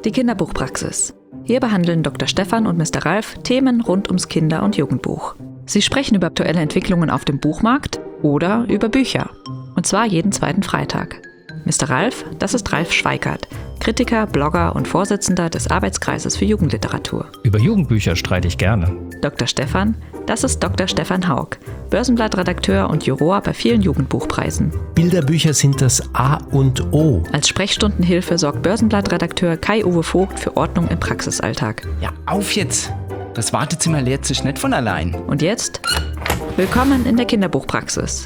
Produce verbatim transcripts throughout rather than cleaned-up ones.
Die Kinderbuchpraxis. Hier behandeln Doktor Stefan und Mister Ralf Themen rund ums Kinder- und Jugendbuch. Sie sprechen über aktuelle Entwicklungen auf dem Buchmarkt oder über Bücher. Und zwar jeden zweiten Freitag. Mister Ralf, das ist Ralf Schweikert, Kritiker, Blogger und Vorsitzender des Arbeitskreises für Jugendliteratur. Über Jugendbücher streite ich gerne. Doktor Stefan, das ist Doktor Stefan Haug, Börsenblattredakteur und Juror bei vielen Jugendbuchpreisen. Bilderbücher sind das A und O. Als Sprechstundenhilfe sorgt Börsenblattredakteur Kai-Uwe Vogt für Ordnung im Praxisalltag. Ja, auf jetzt! Das Wartezimmer leert sich nicht von allein. Und jetzt? Willkommen in der Kinderbuchpraxis.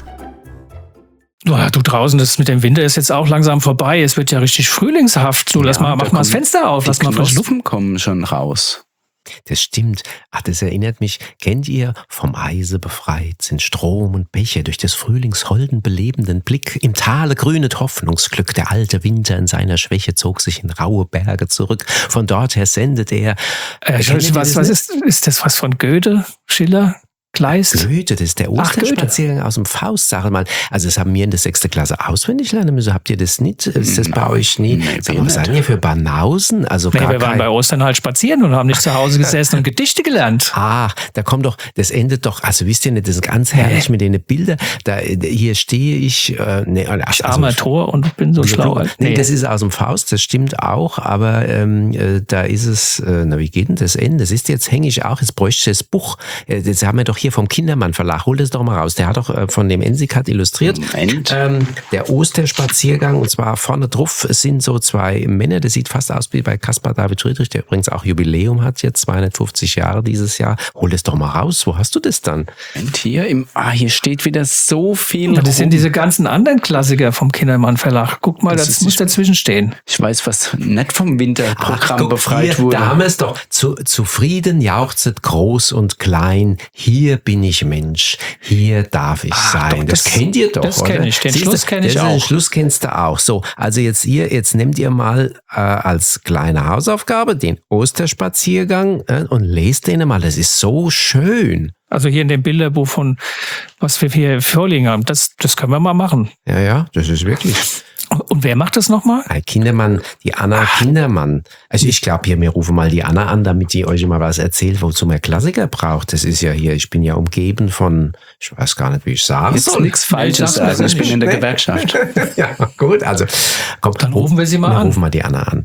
Oh, du draußen, das mit dem Winter ist jetzt auch langsam vorbei. Es wird ja richtig frühlingshaft. Du, lass Ja, mal, mach mal das Fenster auf. Lass mal frische Luft. Luft kommen schon raus. Das stimmt. Ach, das erinnert mich. Kennt ihr, vom Eise befreit sind Strom und Bäche durch des Frühlings holden belebenden Blick. Im Tale grünet Hoffnungsglück. Der alte Winter in seiner Schwäche zog sich in raue Berge zurück. Von dort her sendet er. Äh, was was ist, ist das was von Goethe, Schiller? Kleist? Goethe, das ist der Osterspaziergang aus dem Faust, sag mal. Also das haben wir in der sechsten Klasse auswendig lernen müssen. Habt ihr das nicht? Ist das bei euch nie? Nee, Sag mal, was seid ihr für Banausen? Also Nee, gar wir waren kein... bei Ostern halt spazieren und haben nicht zu Hause gesessen und Gedichte gelernt. Ah, da kommt doch, das endet doch, also wisst ihr nicht, das ist ganz herrlich mit den Bildern. Da, hier stehe ich, äh, nee, also, Ich armer Tor und bin so schlau. Nee, das ist aus dem Faust, das stimmt auch, aber ähm, äh, da ist es, äh, na wie geht denn das Ende? Das ist jetzt, hänge ich auch, jetzt bräuchte ich das Buch. Äh, das haben wir doch hier vom Kindermann Verlag. Hol das doch mal raus. Der hat doch äh, von dem Ensikat illustriert. Moment. Ähm, der Osterspaziergang, und zwar vorne drauf sind so zwei Männer, das sieht fast aus wie bei Caspar David Friedrich, der übrigens auch Jubiläum hat, jetzt zweihundertfünfzig Jahre dieses Jahr. Hol das doch mal raus. Wo hast du das dann? Und hier im, ah, hier steht wieder so viel. Ja, das sind rum. diese ganzen anderen Klassiker vom Kindermann Verlag. Guck mal, Das das, ist muss nicht- dazwischen stehen. Ich weiß, was nicht vom Winterprogramm guck, befreit hier, wurde. Da haben wir es doch. Zu, zufrieden jauchzet groß und klein. Hier bin ich Mensch. Hier darf ich Ach, sein. doch, das, das- kennt ihr doch, das oder? kenn ich. Den Siehst Schluss du, kenn ich das- auch. Den Schluss kennst du auch. So, also jetzt ihr, jetzt nehmt ihr mal äh, als kleine Hausaufgabe den Osterspaziergang äh, und lest den mal. Das ist so schön. Also hier in dem Bilderbuch von, was wir hier vorliegen haben, das, das können wir mal machen. Ja, ja, das ist wirklich. Und wer macht das nochmal? Ein Kindermann, die Anna Kindermann. Also ich glaube hier, wir rufen mal die Anna an, damit die euch mal was erzählt, wozu man Klassiker braucht. Das ist ja hier, ich bin ja umgeben von, ich weiß gar nicht, wie ich sagen Jetzt soll. nichts Falsches sag's sagen. Ich bin in der Nee. Gewerkschaft. Ja, gut, also kommt, Dann rufen wir sie mal wir an. rufen mal die Anna an.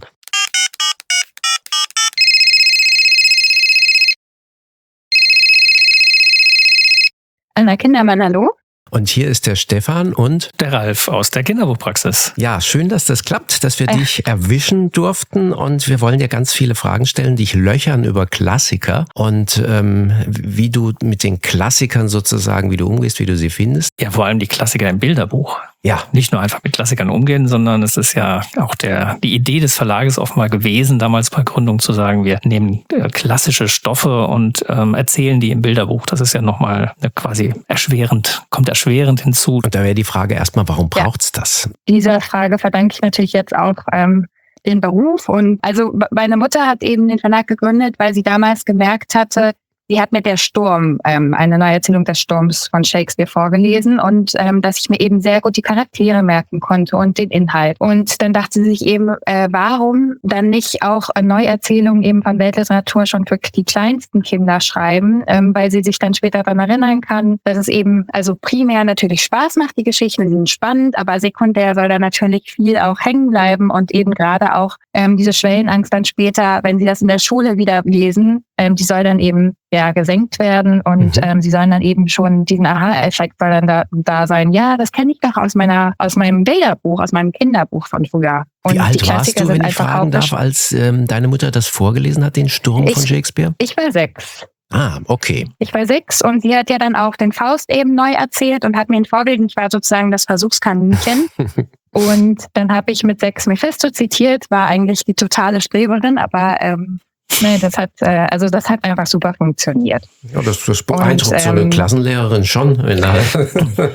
Anna Kindermann, hallo? Und hier ist der Stefan und Der Ralf aus der Kinderbuchpraxis. ja, schön, dass das klappt, dass wir Äh. dich erwischen durften, und wir wollen dir ganz viele Fragen stellen, dich löchern über Klassiker und ähm, wie du mit den Klassikern sozusagen, wie du umgehst, wie du sie findest. Ja, vor allem die Klassiker im Bilderbuch. Ja, Nicht nur einfach mit Klassikern umgehen, sondern es ist ja auch der, die Idee des Verlages oft mal gewesen, damals bei Gründung zu sagen, wir nehmen äh, klassische Stoffe und ähm, erzählen die im Bilderbuch. Das ist ja nochmal äh, quasi erschwerend, kommt erschwerend hinzu. und da wäre die Frage erstmal, warum Ja. braucht's das? Dieser Frage verdanke ich natürlich jetzt auch ähm, den Beruf. Und also b- meine Mutter hat eben den Verlag gegründet, weil sie damals gemerkt hatte, sie hat mit der Sturm ähm, eine Neuerzählung des Sturms von Shakespeare vorgelesen, und ähm, dass ich mir eben sehr gut die Charaktere merken konnte und den Inhalt. Und dann dachte sie sich eben, äh, warum dann nicht auch Neuerzählungen eben von Weltliteratur schon für die kleinsten Kinder schreiben, ähm, weil sie sich dann später daran erinnern kann, dass es eben also primär natürlich Spaß macht, die Geschichten sind spannend, aber sekundär soll da natürlich viel auch hängen bleiben, und eben gerade auch ähm, diese Schwellenangst dann später, wenn sie das in der Schule wieder lesen, ähm, die soll dann eben ja gesenkt werden, und Mhm. ähm, sie sollen dann eben schon diesen Aha-Effekt soll dann da, da sein. Ja, das kenne ich doch aus meiner aus meinem Bilderbuch, aus meinem Kinderbuch von früher. Und Wie die alt warst Klassiker du, sind wenn ich einfach fragen auch darf, als ähm, deine Mutter das vorgelesen hat, den Sturm Ich- von Shakespeare? Ich war sechs. Ah, okay. Ich war sechs, und sie hat ja dann auch den Faust eben neu erzählt und hat mir ein Vorbild. Ich war sozusagen das Versuchskaninchen. Und dann habe ich mit sechs Mephisto zitiert, war eigentlich die totale Streberin, aber ähm, nee, das hat äh, also das hat einfach super funktioniert. Ja, das, das Und, beeindruckt so eine ähm, Klassenlehrerin schon. Wenn da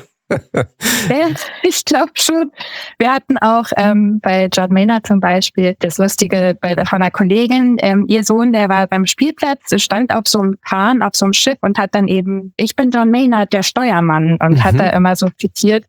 Ja, ich glaube schon. Wir hatten auch ähm, bei John Maynard zum Beispiel das Lustige bei, von einer Kollegin, ähm, ihr Sohn, der war beim Spielplatz, stand auf so einem Kahn, auf so einem Schiff und hat dann eben, ich bin John Maynard, der Steuermann, und Mhm. hat da immer so zitiert.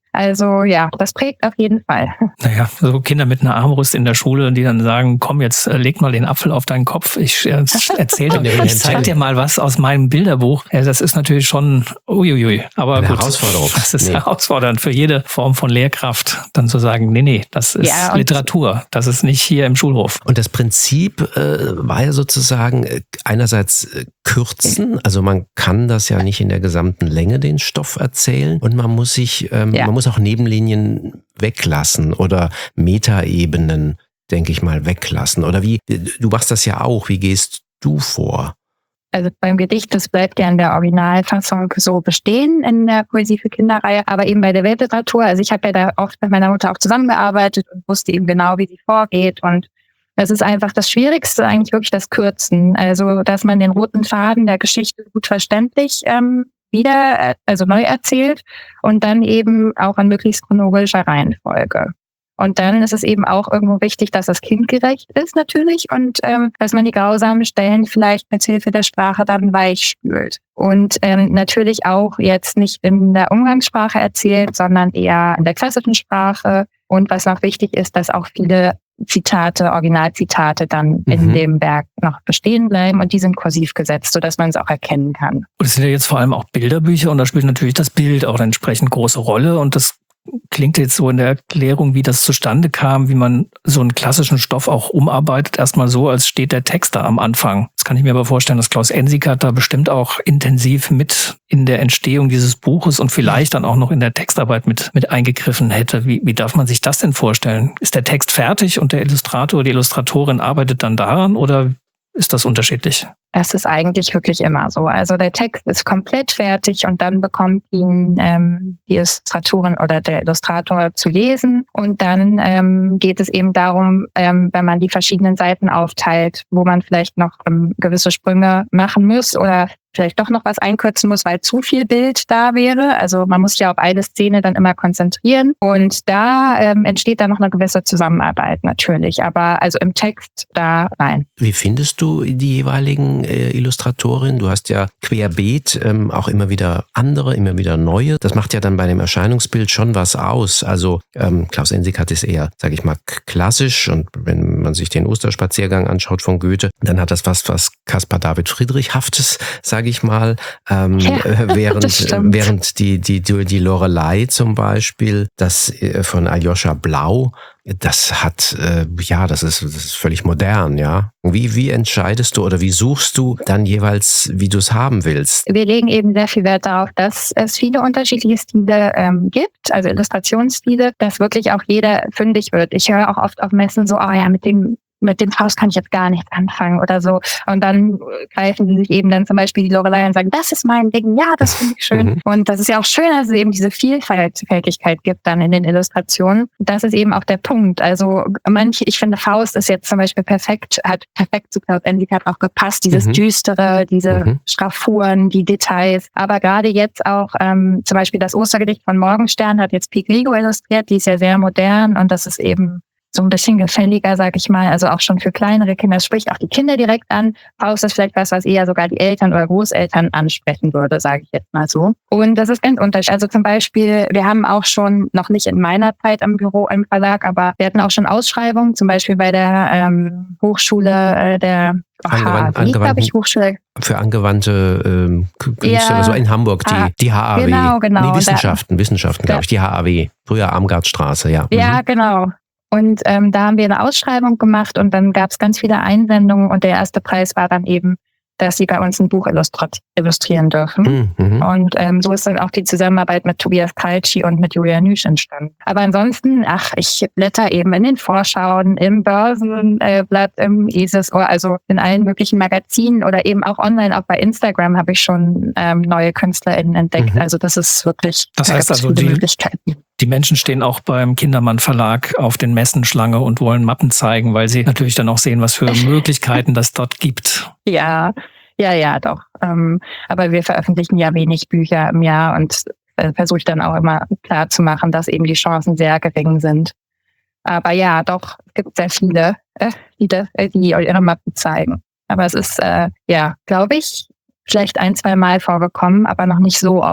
Also ja, das prägt auf jeden Fall. Naja, so Kinder mit einer Armbrust in der Schule, die dann sagen, komm, jetzt äh, leg mal den Apfel auf deinen Kopf. Ich äh, erzähl dir, ich zeig dir mal was aus meinem Bilderbuch. Ja, das ist natürlich schon uiuiui. Aber Eine gut, Herausforderung. das ist Nee. herausfordernd für jede Form von Lehrkraft, dann zu sagen, nee, nee, das ist Ja, und- Literatur. Das ist nicht hier im Schulhof. Und das Prinzip äh, war ja sozusagen äh, einerseits äh, kürzen, also man kann das ja nicht in der gesamten Länge den Stoff erzählen und man muss sich, ähm, Ja. man muss auch Nebenlinien weglassen oder Metaebenen, denke ich mal, weglassen. Oder wie, du machst das ja auch, wie gehst du vor? Also beim Gedicht, das bleibt ja in der Originalfassung so bestehen in der Poesie für Kinderreihe, aber eben bei der Weltliteratur, also ich habe ja da oft mit meiner Mutter auch zusammengearbeitet und wusste eben genau, wie sie vorgeht und das ist einfach das Schwierigste, eigentlich wirklich das Kürzen, also dass man den roten Faden der Geschichte gut verständlich ähm, wieder, äh, also neu erzählt und dann eben auch in möglichst chronologischer Reihenfolge. Und dann ist es eben auch irgendwo wichtig, dass das kindgerecht ist natürlich und ähm, dass man die grausamen Stellen vielleicht mit Hilfe der Sprache dann weich spült. Und ähm, natürlich auch jetzt nicht in der Umgangssprache erzählt, sondern eher in der klassischen Sprache. Und was noch wichtig ist, dass auch viele Zitate, Originalzitate dann Mhm. in dem Werk noch bestehen bleiben und die sind kursiv gesetzt, sodass man es auch erkennen kann. Und es sind ja jetzt vor allem auch Bilderbücher und da spielt natürlich das Bild auch eine entsprechend große Rolle und das klingt jetzt so in der Erklärung, wie das zustande kam, wie man so einen klassischen Stoff auch umarbeitet, erstmal so, als steht der Text da am Anfang. Das kann ich mir aber vorstellen, dass Klaus Ensikat da bestimmt auch intensiv mit in der Entstehung dieses Buches und vielleicht dann auch noch in der Textarbeit mit, mit eingegriffen hätte. Wie, wie darf man sich das denn vorstellen? Ist der Text fertig und der Illustrator, die Illustratorin arbeitet dann daran oder ist das unterschiedlich? Das ist eigentlich wirklich immer so. Also der Text ist komplett fertig und dann bekommt ihn ähm, die Illustratorin oder der Illustrator zu lesen. Und dann ähm, geht es eben darum, ähm, wenn man die verschiedenen Seiten aufteilt, wo man vielleicht noch ähm, gewisse Sprünge machen muss oder vielleicht doch noch was einkürzen muss, weil zu viel Bild da wäre. Also man muss ja auf eine Szene dann immer konzentrieren. Und da ähm, entsteht dann noch eine gewisse Zusammenarbeit natürlich. Aber also im Text da rein. Wie findest du die jeweiligen äh, Illustratorinnen? Du hast ja querbeet ähm, auch immer wieder andere, immer wieder neue. Das macht ja dann bei dem Erscheinungsbild schon was aus. Also ähm, Klaus Ensikat ist eher, sage ich mal, k- klassisch und wenn man sich den Osterspaziergang anschaut von Goethe, dann hat das was, was Caspar David Friedrichhaftes, sage ich mal, ähm, Ja, äh, während, das stimmt. während die, die, die, die Lorelei zum Beispiel, das äh, von Aljoscha Blau, das hat, äh, ja, das ist, das ist völlig modern, ja. Wie, wie entscheidest du oder wie suchst du dann jeweils, wie du es haben willst? Wir legen eben sehr viel Wert darauf, dass es viele unterschiedliche Stile ähm, gibt, also Illustrationsstile, dass wirklich auch jeder fündig wird. Ich höre auch oft auf Messen so, oh ja, mit dem mit dem Faust kann ich jetzt gar nichts anfangen oder so. Und dann greifen sie sich eben dann zum Beispiel die Lorelei und sagen, das ist mein Ding, ja, das finde ich schön. Mhm. Und das ist ja auch schön, dass es eben diese Vielfältigkeit gibt dann in den Illustrationen. Das ist eben auch der Punkt. Also manche, ich finde Faust ist jetzt zum Beispiel perfekt, hat perfekt zu Klaus Ensikat auch gepasst, dieses Mhm. Düstere, diese Mhm. Schraffuren, die Details. Aber gerade jetzt auch ähm, zum Beispiel das Ostergedicht von Morgenstern hat jetzt Piet Rigo illustriert, die ist ja sehr modern und das ist eben so ein bisschen gefälliger, sag ich mal, also auch schon für kleinere Kinder. Das spricht auch die Kinder direkt an. Faust ist vielleicht was, was eher sogar die Eltern oder Großeltern ansprechen würde, sage ich jetzt mal so. Und das ist ganz unterschiedlich. Also zum Beispiel, wir haben auch schon, noch nicht in meiner Zeit am Büro, im Verlag, aber wir hatten auch schon Ausschreibungen, zum Beispiel bei der ähm, Hochschule äh, der Angewandt- H A W, glaube ich, Hochschule. Für angewandte ähm, Künstler, Ja. also in Hamburg, die, Ah, die H A W. genau, genau. Nee, Wissenschaften, Wissenschaften, glaube ich, die H A W. Früher Armgardstraße, ja. Ja, Mhm. genau. Und ähm, da haben wir eine Ausschreibung gemacht und dann gab es ganz viele Einsendungen und der erste Preis war dann eben, dass sie bei uns ein Buch illustrat- illustrieren dürfen. Mhm. Mhm. Und ähm, so ist dann auch die Zusammenarbeit mit Tobias Kaltschi und mit Julia Nüsch entstanden. Aber ansonsten, ach, ich blätter eben in den Vorschauen, im Börsenblatt, im Esesohr, also in allen möglichen Magazinen oder eben auch online, auch bei Instagram habe ich schon ähm, neue KünstlerInnen entdeckt. Mhm. Also das ist wirklich, Das da heißt gibt's also, viele die- Möglichkeiten. Die Menschen stehen auch beim Kindermann Verlag auf den Messen Schlange und wollen Mappen zeigen, weil sie natürlich dann auch sehen, was für Möglichkeiten das dort gibt. Ja, ja, ja, doch. Ähm, aber wir veröffentlichen ja wenig Bücher im Jahr und äh, versuche ich dann auch immer klar zu machen, dass eben die Chancen sehr gering sind. Aber ja, doch, es gibt sehr viele, äh, die, das, äh, die ihre Mappen zeigen. Aber es ist, äh, ja, glaube ich, vielleicht ein, zwei Mal vorgekommen, aber noch nicht so oft,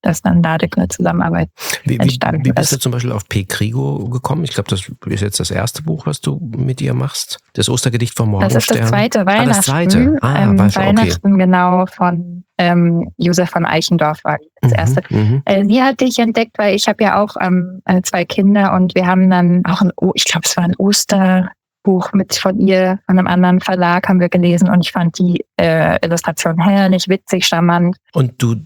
dass dann dadurch eine Zusammenarbeit Wie, wie, entstanden wie bist ist. du zum Beispiel auf P. Krigo gekommen? Ich glaube, das ist jetzt das erste Buch, was du mit ihr machst. Das Ostergedicht vom Das ist Morgenstern. das zweite Weihnachten. Ah, das zweite. Ah, ähm, weißt du, okay. Weihnachten, genau, von ähm, Josef von Eichendorff war das Mhm, erste. mhm. Äh, sie hatte ich entdeckt, weil ich habe ja auch ähm, äh, zwei Kinder und wir haben dann auch ein, O- ich glaube, es war ein Osterbuch mit von ihr, von einem anderen Verlag haben wir gelesen und ich fand die äh, Illustration herrlich, witzig, charmant. Und du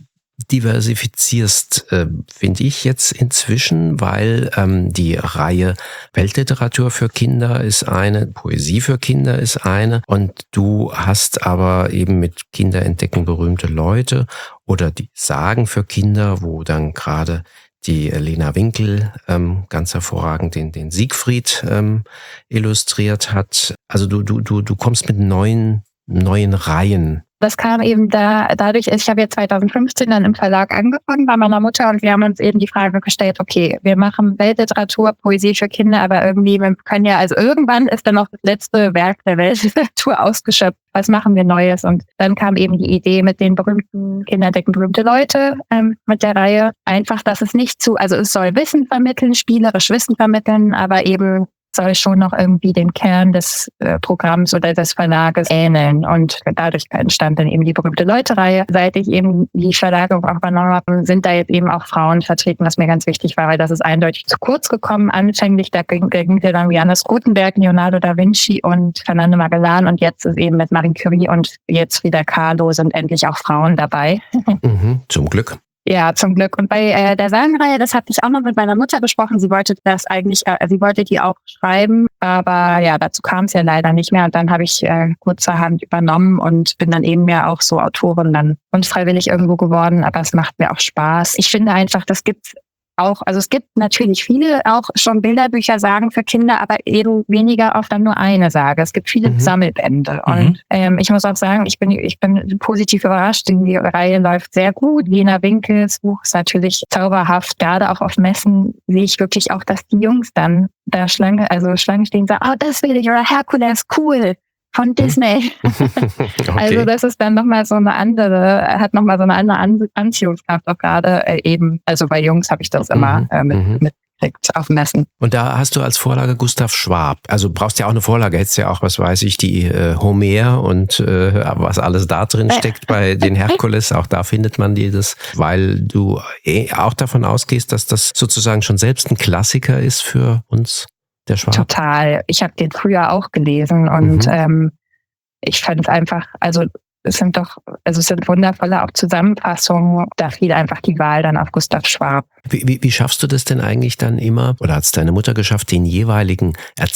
diversifizierst, äh, finde ich jetzt inzwischen, weil ähm, die Reihe Weltliteratur für Kinder ist eine, Poesie für Kinder ist eine und du hast aber eben mit Kinder entdecken berühmte Leute oder die Sagen für Kinder, wo dann gerade die Lena Winkel ähm, ganz hervorragend den, den Siegfried ähm, illustriert hat. Also du, du, du, du kommst mit neuen, neuen Reihen. Das kam eben da dadurch, ich habe ja zwanzig fünfzehn dann im Verlag angefangen bei meiner Mutter und wir haben uns eben die Frage gestellt, okay, wir machen Weltliteratur, Poesie für Kinder, aber irgendwie, wir können ja, also irgendwann ist dann noch das letzte Werk der Weltliteratur ausgeschöpft. Was machen wir Neues? Und dann kam eben die Idee mit den berühmten Kinder entdecken berühmte Leute ähm, mit der Reihe. Einfach, dass es nicht zu, also es soll Wissen vermitteln, spielerisch Wissen vermitteln, aber eben soll schon noch irgendwie den Kern des äh, Programms oder des Verlages ähneln. Und dadurch entstand dann eben die berühmte Leute-Reihe. Seit ich eben die Verlage auch übernommen habe, sind da jetzt eben auch Frauen vertreten, was mir ganz wichtig war, weil das ist eindeutig zu kurz gekommen. Anfänglich, da ging, da ging dann Johannes Gutenberg, Leonardo da Vinci und Fernando Magellan und jetzt ist eben mit Marie Curie und jetzt Frida Kahlo sind endlich auch Frauen dabei. Mhm, zum Glück. Ja, zum Glück. Und bei äh, der Sagenreihe, das hatte ich auch noch mit meiner Mutter besprochen. Sie wollte das eigentlich, äh, sie wollte die auch schreiben, aber ja, dazu kam es ja leider nicht mehr. Und dann habe ich äh, kurzerhand übernommen und bin dann eben mehr auch so Autorin dann unfreiwillig irgendwo geworden. Aber es macht mir auch Spaß. Ich finde einfach, das gibt auch, also es gibt natürlich viele auch schon Bilderbücher Sagen für Kinder, aber eben weniger oft dann nur eine Sage. Es gibt viele Mhm. Sammelbände. Mhm. Und ähm, ich muss auch sagen, ich bin ich bin positiv überrascht. Die Reihe läuft sehr gut. Lena Winkels Buch ist natürlich zauberhaft. Gerade auch auf Messen sehe ich wirklich auch, dass die Jungs dann da Schlange, also Schlangen stehen und sagen, oh, das will ich, oder Herkules, cool. Von Disney. Okay. Also das ist dann nochmal so eine andere, hat nochmal so eine andere An- Anziehungskraft auch gerade äh, eben, also bei Jungs habe ich das immer Mhm. äh, mit, Mhm. mitgekriegt auf Messen. Und da hast du als Vorlage Gustav Schwab. Also brauchst ja auch eine Vorlage, hättest ja auch, was weiß ich, die äh, Homer und äh, was alles da drin steckt bei den Herkules, auch da findet man die das, weil du eh auch davon ausgehst, dass das sozusagen schon selbst ein Klassiker ist für uns. Der Schwab. Total. Ich habe den früher auch gelesen und Mhm. ähm, ich fand es einfach, also es sind doch, also es sind wundervolle auch Zusammenfassungen. Da fiel einfach die Wahl dann auf Gustav Schwab. Wie, wie, wie schaffst du das denn eigentlich dann immer, oder hat es deine Mutter geschafft, den jeweiligen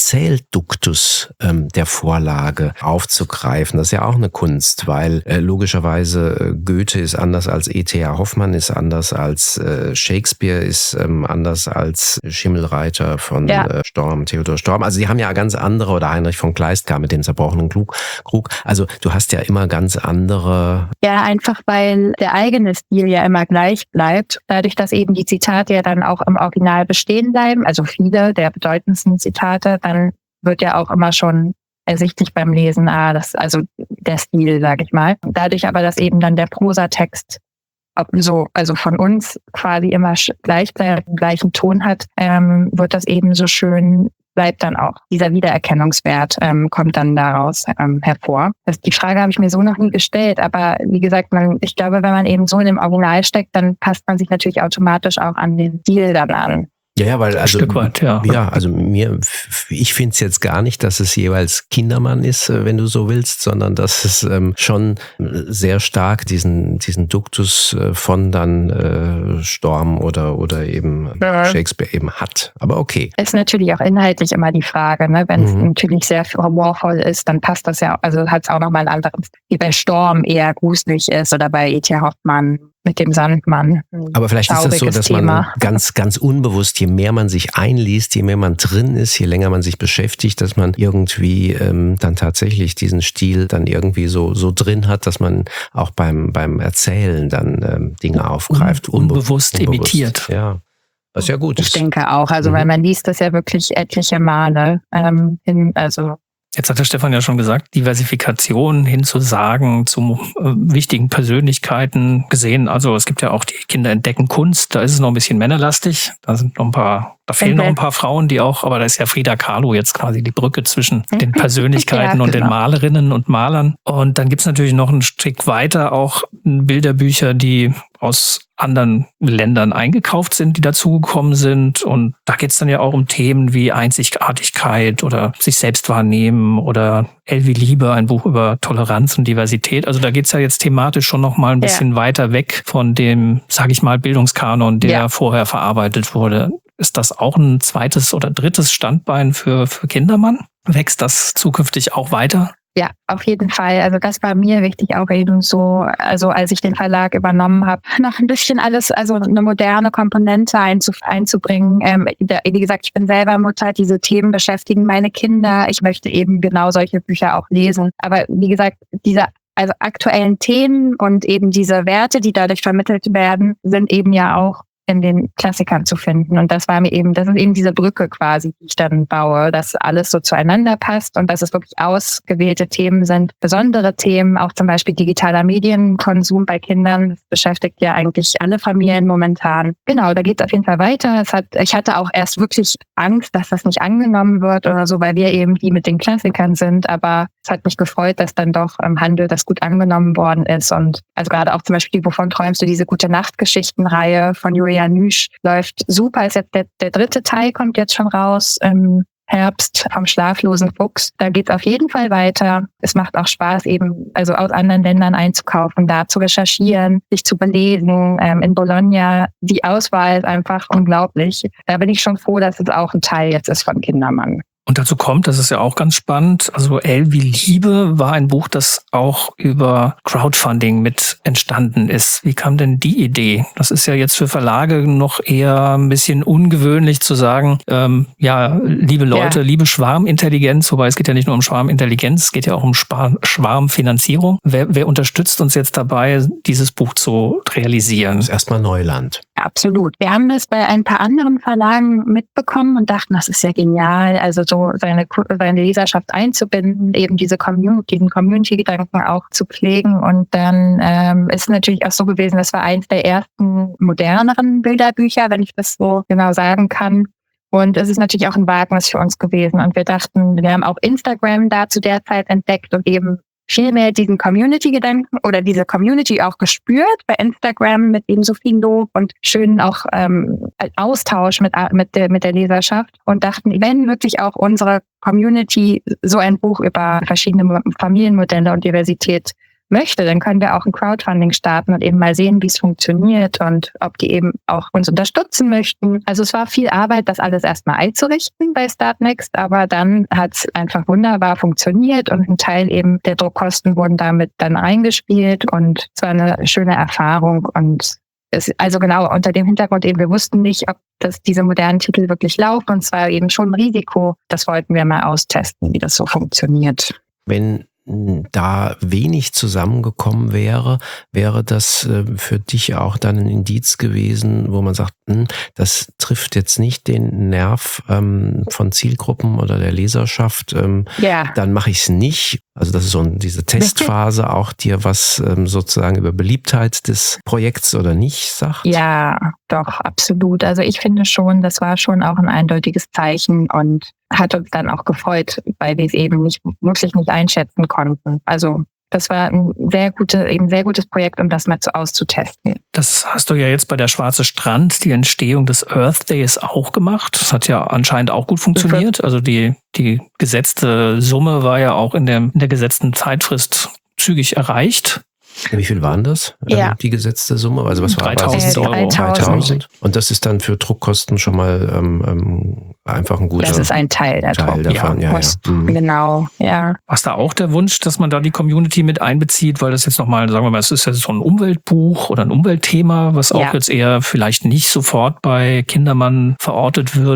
Erzählduktus ähm, der Vorlage aufzugreifen? Das ist ja auch eine Kunst, weil äh, logischerweise äh, Goethe ist anders als E T A Hoffmann, ist anders als äh, Shakespeare, ist ähm, anders als Schimmelreiter von Ja. äh, Storm, Theodor Storm. Also die haben ja ganz andere, oder Heinrich von Kleist kam mit dem zerbrochenen Krug. Krug. Also du hast ja immer ganz andere... Ja, einfach weil der eigene Stil ja immer gleich bleibt. Dadurch, dass eben die Zitate ja dann auch im Original bestehen bleiben, also viele der bedeutendsten Zitate, dann wird ja auch immer schon ersichtlich beim Lesen, ah, das, also der Stil, sage ich mal. Dadurch aber, dass eben dann der Prosatext so, also von uns quasi immer gleich bleibt, den gleichen Ton hat, ähm, wird das eben so schön, bleibt dann auch. Dieser Wiedererkennungswert ähm, kommt dann daraus ähm, hervor. Das, die Frage habe ich mir so noch nie gestellt, aber wie gesagt, man, ich glaube, wenn man eben so in dem Original steckt, dann passt man sich natürlich automatisch auch an den Stil dann an. Ja, ja, weil also, Ein Stück weit, ja. Ja, also mir, ich finde es jetzt gar nicht, dass es jeweils Kindermann ist, wenn du so willst, sondern dass es ähm, schon sehr stark diesen diesen Duktus äh, von dann äh, Storm oder oder eben Ja. Shakespeare eben hat. Aber okay. Ist natürlich auch inhaltlich immer die Frage, ne? Wenn es Mhm. natürlich sehr humorvoll ist, dann passt das ja, also hat es auch nochmal ein anderes, wie bei Storm eher gruselig ist oder bei E T A Hoffmann mit dem Sandmann. Aber vielleicht ist das so, Trauriges dass Thema. man ganz, ganz unbewusst, je mehr man sich einliest, je mehr man drin ist, je länger man sich beschäftigt, dass man irgendwie ähm, dann tatsächlich diesen Stil dann irgendwie so so drin hat, dass man auch beim beim Erzählen dann ähm, Dinge aufgreift. Un- unbewusst imitiert. Ja, was ja gut Ich ist. denke auch, also Mhm. weil man liest das ja wirklich etliche Male. Ähm, in, also Jetzt hat der Stefan ja schon gesagt, Diversifikation hin zu Sagen, zu äh, wichtigen Persönlichkeiten gesehen. Also es gibt ja auch die Kinder entdecken Kunst, da ist es noch ein bisschen männerlastig. Da sind noch ein paar, da fehlen noch ein paar Frauen, die auch, aber da ist ja Frida Kahlo jetzt quasi die Brücke zwischen den Persönlichkeiten ja, und genau. den Malerinnen und Malern. Und dann gibt's natürlich noch einen Stück weiter auch Bilderbücher, die aus anderen Ländern eingekauft sind, die dazugekommen sind. Und da geht's dann ja auch um Themen wie Einzigartigkeit oder sich selbst wahrnehmen oder L wie Liebe, ein Buch über Toleranz und Diversität. Also da geht's ja jetzt thematisch schon noch mal ein bisschen ja. weiter weg von dem, sage ich mal, Bildungskanon, der ja. vorher verarbeitet wurde. Ist das auch ein zweites oder drittes Standbein für, für Kindermann? Wächst das zukünftig auch weiter? Ja, auf jeden Fall. Also das war mir wichtig auch eben so, also als ich den Verlag übernommen habe, noch ein bisschen alles, also eine moderne Komponente einzu, einzubringen. Ähm, der, wie gesagt, ich bin selber Mutter, diese Themen beschäftigen meine Kinder. Ich möchte eben genau solche Bücher auch lesen. Aber wie gesagt, diese also aktuellen Themen und eben diese Werte, die dadurch vermittelt werden, sind eben ja auch in den Klassikern zu finden. Und das war mir eben, das ist eben diese Brücke quasi, die ich dann baue, dass alles so zueinander passt und dass es wirklich ausgewählte Themen sind, besondere Themen, auch zum Beispiel digitaler Medienkonsum bei Kindern. Das beschäftigt ja eigentlich alle Familien momentan. Genau, da geht es auf jeden Fall weiter. Es hat, ich hatte auch erst wirklich Angst, dass das nicht angenommen wird oder so, weil wir eben die mit den Klassikern sind. Aber es hat mich gefreut, dass dann doch im Handel das gut angenommen worden ist. Und also gerade auch zum Beispiel, wovon träumst du, diese Gute-Nacht-Geschichten-Reihe von Julia Nüsch läuft super. Ist jetzt der, der dritte Teil kommt jetzt schon raus im Herbst vom Schlaflosen Fuchs. Da geht es auf jeden Fall weiter. Es macht auch Spaß, eben also aus anderen Ländern einzukaufen, da zu recherchieren, sich zu belesen. Ähm, in Bologna, die Auswahl ist einfach unglaublich. Da bin ich schon froh, dass es auch ein Teil jetzt ist von Kindermann. Und dazu kommt, das ist ja auch ganz spannend, also L wie Liebe war ein Buch, das auch über Crowdfunding mit entstanden ist. Wie kam denn die Idee? Das ist ja jetzt für Verlage noch eher ein bisschen ungewöhnlich zu sagen, ähm, ja, liebe Leute, ja. liebe Schwarmintelligenz, wobei es geht ja nicht nur um Schwarmintelligenz, es geht ja auch um Spar- Schwarmfinanzierung. Wer, wer unterstützt uns jetzt dabei, dieses Buch zu realisieren? Das ist erstmal Neuland. Absolut. Wir haben das bei ein paar anderen Verlagen mitbekommen und dachten, das ist ja genial, also so seine, seine Leserschaft einzubinden, eben diese Community, diesen Community-Gedanken auch zu pflegen. Und dann ähm, ist natürlich auch so gewesen, das war eins der ersten moderneren Bilderbücher, wenn ich das so genau sagen kann. Und es ist natürlich auch ein Wagnis für uns gewesen. Und wir dachten, wir haben auch Instagram da zu der Zeit entdeckt und eben viel mehr diesen Community-Gedanken oder diese Community auch gespürt bei Instagram mit eben so viel Lob und schönen auch ähm, Austausch mit mit der mit der Leserschaft und dachten, wenn wirklich auch unsere Community so ein Buch über verschiedene Familienmodelle und Diversität möchte, dann können wir auch ein Crowdfunding starten und eben mal sehen, wie es funktioniert und ob die eben auch uns unterstützen möchten. Also es war viel Arbeit, das alles erstmal einzurichten bei Startnext, aber dann hat es einfach wunderbar funktioniert und ein Teil eben der Druckkosten wurden damit dann eingespielt und es war eine schöne Erfahrung und es, also genau unter dem Hintergrund eben, wir wussten nicht, ob das diese modernen Titel wirklich laufen und es war eben schon ein Risiko. Das wollten wir mal austesten, wie das so funktioniert. Wenn da wenig zusammengekommen wäre, wäre das äh, für dich auch dann ein Indiz gewesen, wo man sagt, mh, das trifft jetzt nicht den Nerv ähm, von Zielgruppen oder der Leserschaft, ähm, ja. dann mache ich es nicht. Also das ist so diese Testphase auch dir was ähm, sozusagen über Beliebtheit des Projekts oder nicht sagt? Ja, doch, absolut. Also ich finde schon, das war schon auch ein eindeutiges Zeichen und hat uns dann auch gefreut, weil wir es eben nicht wirklich nicht einschätzen konnten. Also das war ein sehr gute, eben sehr gutes Projekt, um das mal zu auszutesten. Das hast du ja jetzt bei der Schwarze Strand, die Entstehung des Earth Days auch gemacht. Das hat ja anscheinend auch gut funktioniert. Also die, die gesetzte Summe war ja auch in der, in der gesetzten Zeitfrist zügig erreicht. Wie viel waren das? Ja. Ähm, die gesetzte Summe? Also was war dreitausend Euro. dreitausend. Und das ist dann für Druckkosten schon mal ähm, ähm, einfach ein guter Das ist ein Teil, der Teil davon. Ja, ja, ja. Mhm. Genau, ja. War es da auch der Wunsch, dass man da die Community mit einbezieht, weil das jetzt nochmal, sagen wir mal, es ist ja so ein Umweltbuch oder ein Umweltthema, was auch ja. jetzt eher vielleicht nicht sofort bei Kindermann verortet würde.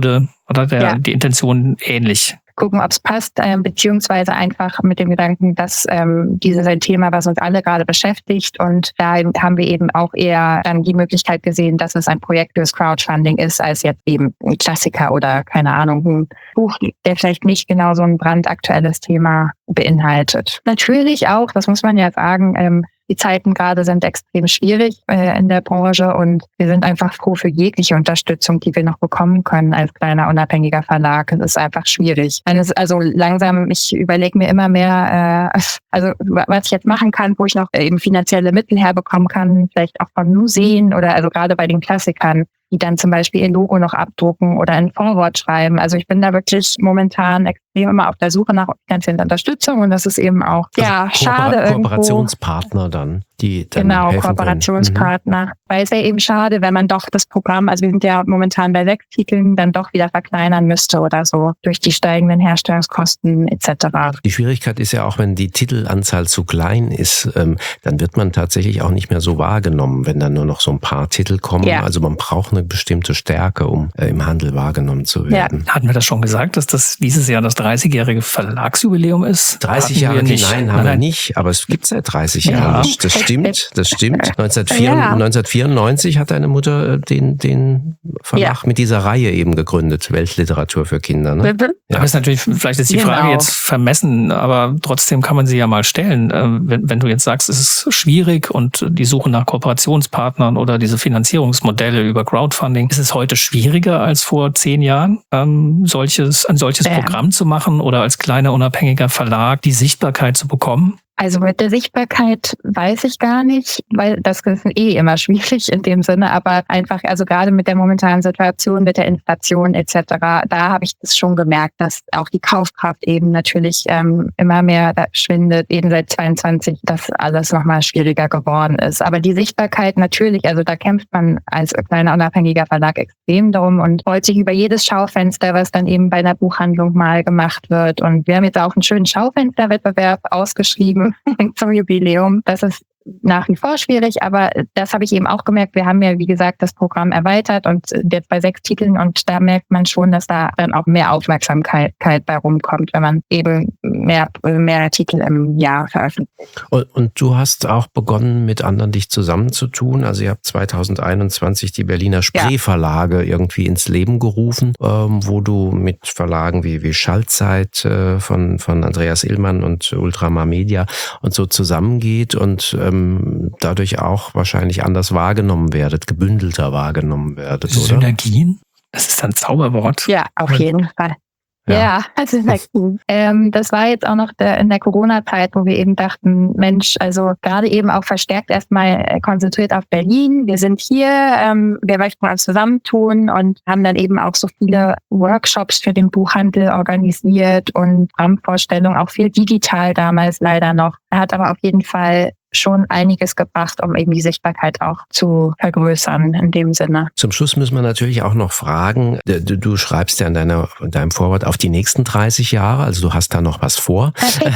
Oder der, Ja. die Intention ähnlich? Gucken, ob es passt, ähm, beziehungsweise einfach mit dem Gedanken, dass ähm, dieses ein Thema, was uns alle gerade beschäftigt, und da haben wir eben auch eher dann die Möglichkeit gesehen, dass es ein Projekt fürs Crowdfunding ist, als jetzt eben ein Klassiker oder keine Ahnung, ein Buch, der vielleicht nicht genau so ein brandaktuelles Thema beinhaltet. Natürlich auch, das muss man ja sagen, ähm, die Zeiten gerade sind extrem schwierig äh, in der Branche, und wir sind einfach froh für jegliche Unterstützung, die wir noch bekommen können als kleiner unabhängiger Verlag. Es ist einfach schwierig. Also langsam, ich überlege mir immer mehr, äh, also was ich jetzt machen kann, wo ich noch eben finanzielle Mittel herbekommen kann, vielleicht auch von Museen oder also gerade bei den Klassikern, die dann zum Beispiel ihr Logo noch abdrucken oder ein Vorwort schreiben. Also ich bin da wirklich momentan extrem immer auf der Suche nach finanzieller Unterstützung, und das ist eben auch Also ja Koopera- schade irgendwo. Kooperationspartner dann, die dann Genau, helfen Kooperationspartner. Mhm. Weil es wäre eben schade, wenn man doch das Programm, also wir sind ja momentan bei sechs Titeln, dann doch wieder verkleinern müsste oder so, durch die steigenden Herstellungskosten et cetera. Die Schwierigkeit ist ja auch, wenn die Titelanzahl zu klein ist, ähm, dann wird man tatsächlich auch nicht mehr so wahrgenommen, wenn dann nur noch so ein paar Titel kommen. Ja. Also man braucht eine bestimmte Stärke, um äh, im Handel wahrgenommen zu werden. Ja. Hatten wir das schon gesagt, dass das dieses Jahr das dreißigjährige Verlagsjubiläum ist? dreißig Hatten Jahre wir nicht. hinein haben wir nicht, aber es gibt seit dreißig Ja. Jahren nicht. Das stimmt, das stimmt. neunzehnhundertvierundneunzig hat deine Mutter äh, den, den Verlag Ja. mit dieser Reihe eben gegründet, Weltliteratur für Kinder. Ne? Mhm. Ja. Das ist natürlich, vielleicht ist die Genau. Frage jetzt vermessen, aber trotzdem kann man sie ja mal stellen. Ähm, Wenn, wenn du jetzt sagst, es ist schwierig und die Suche nach Kooperationspartnern oder diese Finanzierungsmodelle über Crowdfunding, ist es heute schwieriger als vor zehn Jahren, ähm, solches, ein solches Ja. Programm zu machen oder als kleiner unabhängiger Verlag die Sichtbarkeit zu bekommen? Also mit der Sichtbarkeit weiß ich gar nicht, weil das ist eh immer schwierig in dem Sinne, aber einfach, also gerade mit der momentanen Situation, mit der Inflation et cetera, da habe ich das schon gemerkt, dass auch die Kaufkraft eben natürlich ähm, immer mehr schwindet, eben seit zweiundzwanzig, dass alles nochmal schwieriger geworden ist. Aber die Sichtbarkeit natürlich, also da kämpft man als kleiner unabhängiger Verlag extrem darum und freut sich über jedes Schaufenster, was dann eben bei einer Buchhandlung mal gemacht wird. Und wir haben jetzt auch einen schönen Schaufensterwettbewerb ausgeschrieben zum Jubiläum. Das ist nach wie vor schwierig, aber das habe ich eben auch gemerkt. Wir haben ja, wie gesagt, das Programm erweitert und jetzt bei sechs Titeln, und da merkt man schon, dass da dann auch mehr Aufmerksamkeit bei rumkommt, wenn man eben mehr, mehr Titel im Jahr veröffentlicht. Und, und du hast auch begonnen, mit anderen dich zusammenzutun. Also ihr habt zweitausendeinundzwanzig die Berliner Spree-Verlage irgendwie ins Leben gerufen, ähm, wo du mit Verlagen wie, wie Schaltzeit äh, von, von Andreas Illmann und Ultramar Media und so zusammengeht und ähm, dadurch auch wahrscheinlich anders wahrgenommen werdet, gebündelter wahrgenommen werdet, oder? Synergien? Das ist ein Zauberwort. Ja, auf jeden Fall. Ja. Ja, also ähm, das war jetzt auch noch der, in der Corona-Zeit, wo wir eben dachten, Mensch, also gerade eben auch verstärkt erstmal konzentriert auf Berlin. Wir sind hier, ähm, wir möchten uns zusammentun und haben dann eben auch so viele Workshops für den Buchhandel organisiert und Programmvorstellungen, auch viel digital damals leider noch. Er hat aber auf jeden Fall schon einiges gebracht, um eben die Sichtbarkeit auch zu vergrößern in dem Sinne. Zum Schluss müssen wir natürlich auch noch fragen, du, du schreibst ja in, deiner, in deinem Vorwort auf die nächsten dreißig Jahre, also du hast da noch was vor.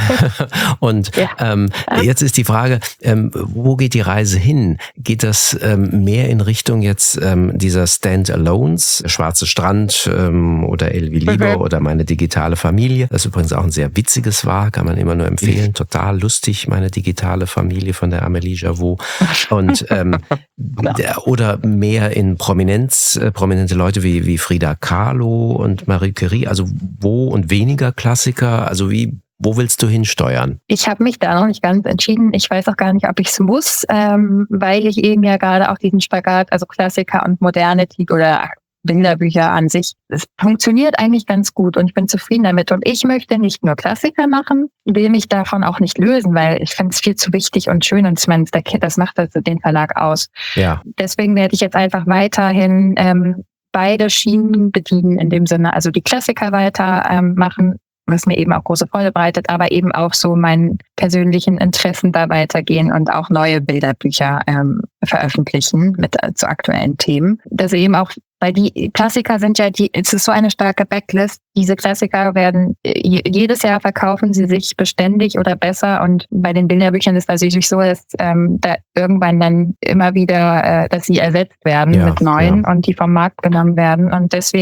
Und ja. ähm, jetzt ist die Frage, ähm, wo geht die Reise hin? Geht das ähm, mehr in Richtung jetzt ähm, dieser Stand-Alones, Schwarze Strand ähm, oder El wie Liebe mhm. oder Meine digitale Familie, das übrigens auch ein sehr witziges war, kann man immer nur empfehlen, total lustig, Meine digitale Familie von der Amélie Javot. Und ähm, oder mehr in Prominenz, äh, prominente Leute wie, wie Frida Kahlo und Marie Curie, also wo und weniger Klassiker, also wie, wo willst du hinsteuern? Ich habe mich da noch nicht ganz entschieden. Ich weiß auch gar nicht, ob ich es muss, ähm, weil ich eben ja gerade auch diesen Spagat, also Klassiker und moderne Titel oder Bilderbücher an sich, es funktioniert eigentlich ganz gut und ich bin zufrieden damit. Und ich möchte nicht nur Klassiker machen, will mich davon auch nicht lösen, weil ich finde es viel zu wichtig und schön und ich meine, das macht also den Verlag aus. Ja. Deswegen werde ich jetzt einfach weiterhin ähm, beide Schienen bedienen in dem Sinne, also die Klassiker weiter ähm, machen, was mir eben auch große Freude bereitet, aber eben auch so meinen persönlichen Interessen da weitergehen und auch neue Bilderbücher ähm, veröffentlichen mit äh, zu aktuellen Themen. Das eben auch, weil die Klassiker sind ja, die, es ist so eine starke Backlist. Diese Klassiker werden, jedes Jahr verkaufen sie sich beständig oder besser und bei den Bilderbüchern ist das natürlich so, dass ähm, da irgendwann dann immer wieder, äh, dass sie ersetzt werden ja, mit neuen ja. und die vom Markt genommen werden und deswegen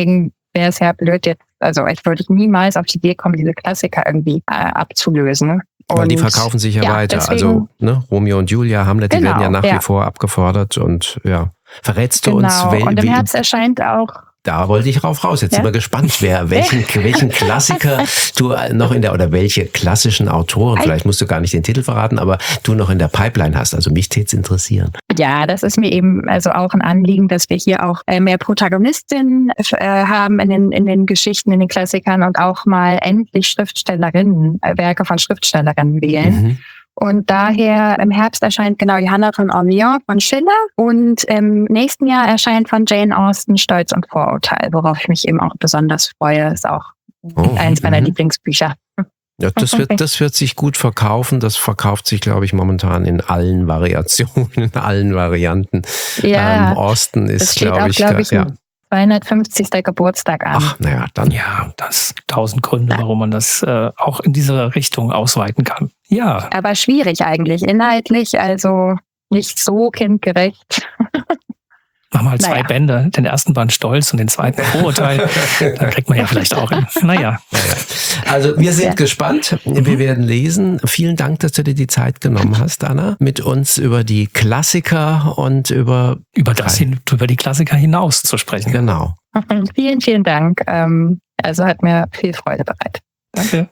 wäre es ja blöd jetzt, also ich würde niemals auf die Idee kommen, diese Klassiker irgendwie äh, abzulösen. Weil Und die verkaufen sich ja, ja weiter. deswegen, also ne, Romeo und Julia, Hamlet, die Genau, werden ja nach ja. wie vor abgefordert. Und ja, verrätst du genau. uns, wel- Und im wie, Herbst erscheint auch da wollte ich rauf raus. Jetzt Ja? sind wir gespannt, wer, welchen, welchen Klassiker du noch in der, oder welche klassischen Autoren, vielleicht musst du gar nicht den Titel verraten, aber du noch in der Pipeline hast. Also mich tät's interessieren. Ja, das ist mir eben also auch ein Anliegen, dass wir hier auch äh, mehr Protagonistinnen äh, haben in den, in den Geschichten, in den Klassikern und auch mal endlich Schriftstellerinnen, äh, Werke von Schriftstellerinnen wählen. Mhm. Und daher im Herbst erscheint genau Johanna von Orleans von Schiller und im nächsten Jahr erscheint von Jane Austen Stolz und Vorurteil, worauf ich mich eben auch besonders freue. Ist auch Oh, eins meiner mhm. Lieblingsbücher. Ja, das wird, das wird sich gut verkaufen. Das verkauft sich, glaube ich, momentan in allen Variationen, in allen Varianten. Ja, ähm, Austen es ist, steht glaube auch, ich, glaube ich, ja. ein zweihundertfünfzigster Geburtstag an. Ach, naja, dann. Ja, das tausend Gründe, warum man das äh, auch in diese Richtung ausweiten kann. Ja, Aber schwierig eigentlich, inhaltlich, also nicht so kindgerecht. mach mal zwei Naja. Bände. Den ersten Band Stolz und den zweiten Vorurteil. Da kriegt man ja vielleicht auch hin. Naja. Also wir sind Ja. gespannt. Wir werden lesen. Vielen Dank, dass du dir die Zeit genommen hast, Anna, mit uns über die Klassiker und über Über das hin, über die Klassiker hinaus zu sprechen. Genau. Vielen, vielen Dank. Ähm, Also hat mir viel Freude bereitet. Danke.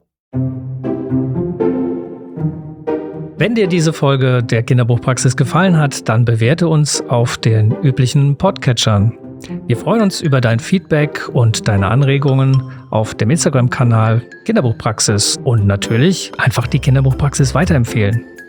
Wenn dir diese Folge der Kinderbuchpraxis gefallen hat, dann bewerte uns auf den üblichen Podcatchern. Wir freuen uns über dein Feedback und deine Anregungen auf dem Instagram-Kanal Kinderbuchpraxis und natürlich einfach die Kinderbuchpraxis weiterempfehlen.